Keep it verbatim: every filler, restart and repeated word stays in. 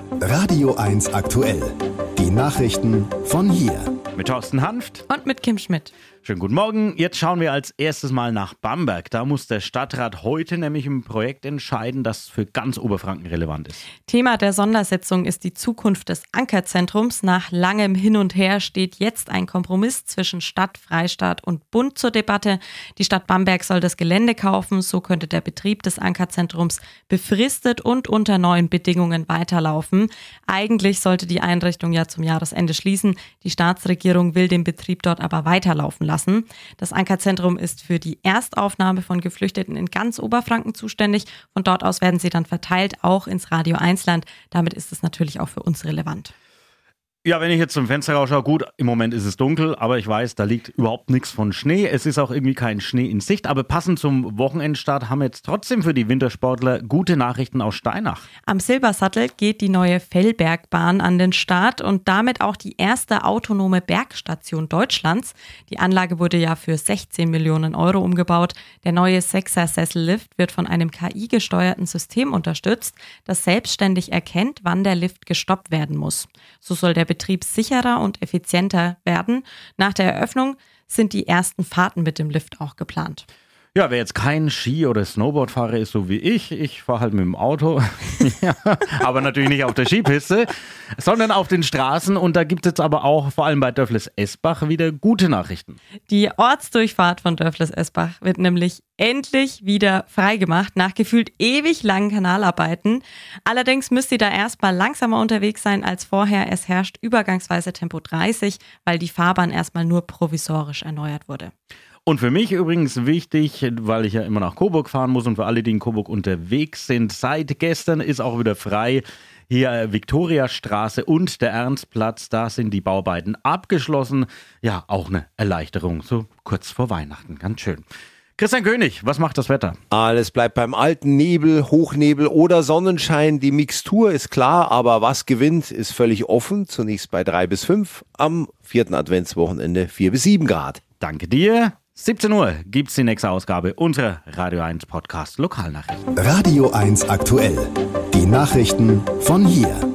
Radio eins aktuell. Die Nachrichten von hier. Mit Thorsten Hanft und mit Kim Schmidt. Schönen guten Morgen. Jetzt schauen wir als erstes mal nach Bamberg. Da muss der Stadtrat heute nämlich ein Projekt entscheiden, das für ganz Oberfranken relevant ist. Thema der Sondersitzung ist die Zukunft des Ankerzentrums. Nach langem Hin und Her steht jetzt ein Kompromiss zwischen Stadt, Freistaat und Bund zur Debatte. Die Stadt Bamberg soll das Gelände kaufen. So könnte der Betrieb des Ankerzentrums befristet und unter neuen Bedingungen weiterlaufen. Eigentlich sollte die Einrichtung ja zum Jahresende schließen. Die Staatsregierung will den Betrieb dort aber weiterlaufen lassen. Das Ankerzentrum ist für die Erstaufnahme von Geflüchteten in ganz Oberfranken zuständig. Von dort aus werden sie dann verteilt, auch ins Radio eins Land. Damit ist es natürlich auch für uns relevant. Ja, wenn ich jetzt zum Fenster rausschaue, gut, im Moment ist es dunkel, aber ich weiß, da liegt überhaupt nichts von Schnee. Es ist auch irgendwie kein Schnee in Sicht, aber passend zum Wochenendstart haben wir jetzt trotzdem für die Wintersportler gute Nachrichten aus Steinach. Am Silbersattel geht die neue Fellbergbahn an den Start und damit auch die erste autonome Bergstation Deutschlands. Die Anlage wurde ja für sechzehn Millionen Euro umgebaut. Der neue Sechser-Sessellift wird von einem K I-gesteuerten System unterstützt, das selbstständig erkennt, wann der Lift gestoppt werden muss. So soll der Betrieb sicherer und effizienter werden. Nach der Eröffnung sind die ersten Fahrten mit dem Lift auch geplant. Ja, wer jetzt kein Ski- oder Snowboardfahrer ist, so wie ich, ich fahre halt mit dem Auto, ja, aber natürlich nicht auf der Skipiste, sondern auf den Straßen. Und da gibt es jetzt aber auch, vor allem bei Dörfles-Esbach, wieder gute Nachrichten. Die Ortsdurchfahrt von Dörfles-Esbach wird nämlich endlich wieder freigemacht, nach gefühlt ewig langen Kanalarbeiten. Allerdings müsst ihr da erstmal langsamer unterwegs sein als vorher. Es herrscht übergangsweise Tempo dreißig, weil die Fahrbahn erstmal nur provisorisch erneuert wurde. Und für mich übrigens wichtig, weil ich ja immer nach Coburg fahren muss und für alle, die in Coburg unterwegs sind, seit gestern ist auch wieder frei. Hier Viktoriastraße und der Ernstplatz, da sind die Bauarbeiten abgeschlossen. Ja, auch eine Erleichterung, so kurz vor Weihnachten, ganz schön. Christian König, was macht das Wetter? Alles bleibt beim alten Nebel, Hochnebel oder Sonnenschein. Die Mixtur ist klar, aber was gewinnt, ist völlig offen. Zunächst bei drei bis fünf, am vierten Adventswochenende vier bis sieben Grad. Danke dir. siebzehn Uhr gibt's die nächste Ausgabe unserer Radio eins Podcast Lokalnachrichten. Radio eins aktuell. Die Nachrichten von hier.